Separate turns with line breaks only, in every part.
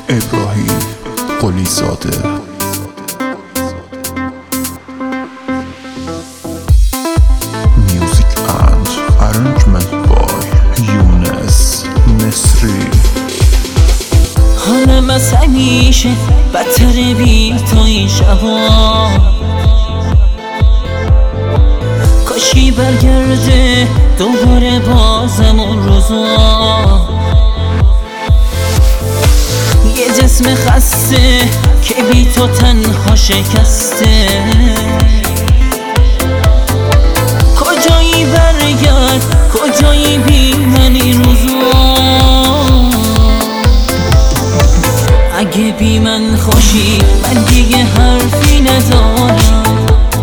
ابراهیم قلی زاده. Music and arrangement by یونس مصری.
حالم از همیشه بدتر بی تو این شبا، کاشی برگرده دوباره بازم اون روزا. یه جسم خسته که بی تو تنها شکسته، کجایی برگرد کجایی بی من این روزا. اگه بی من خوشی من دیگه حرفی ندارم،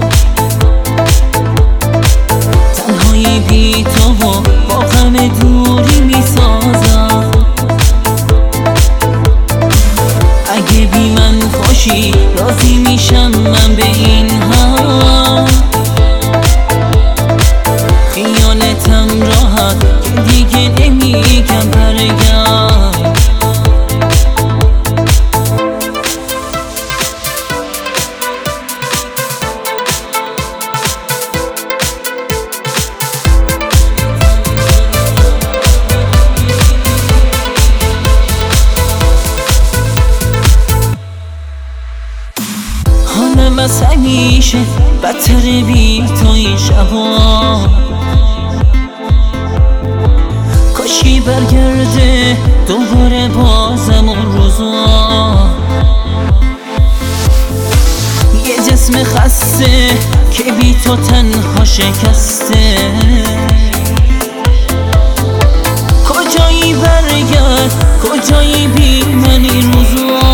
تنهایی بی تو و با غم دوری میسازم. اگه بی من خوشی راضی میشم من به این حال، خیانتم راحت که دیگه نمیگم برگرد. حالم از همیشه بدتر بی تو این شبا، کاشی برگرده دوباره بازم اون روزا. یه جسم خسته که بی تو تنها شکسته، کجایی برگرد کجایی بی من این روزا.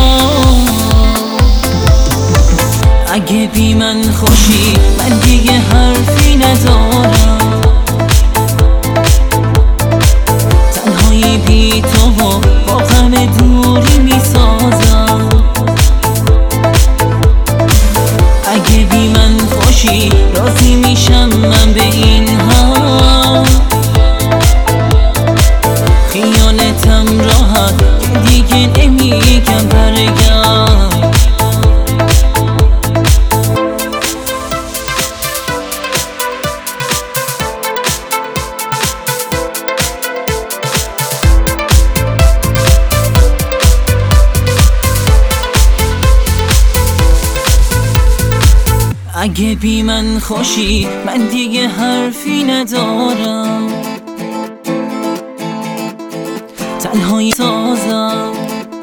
اگه بی من خوشی من دیگه حرفی ندارم، تنهایی بی تو و با غم دوری میسازم. اگه بی من خوشی راضی میشم من به این حال، خیانتم راحت که دیگه نمیگم برگرد. اگه بی من خوشی من دیگه حرفی ندارم، تنهایی سازم.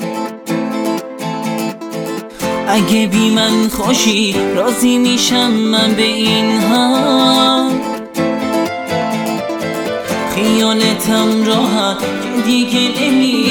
اگه بی من خوشی راضی میشم من به این حال، خیانتم راحت که دیگه نمی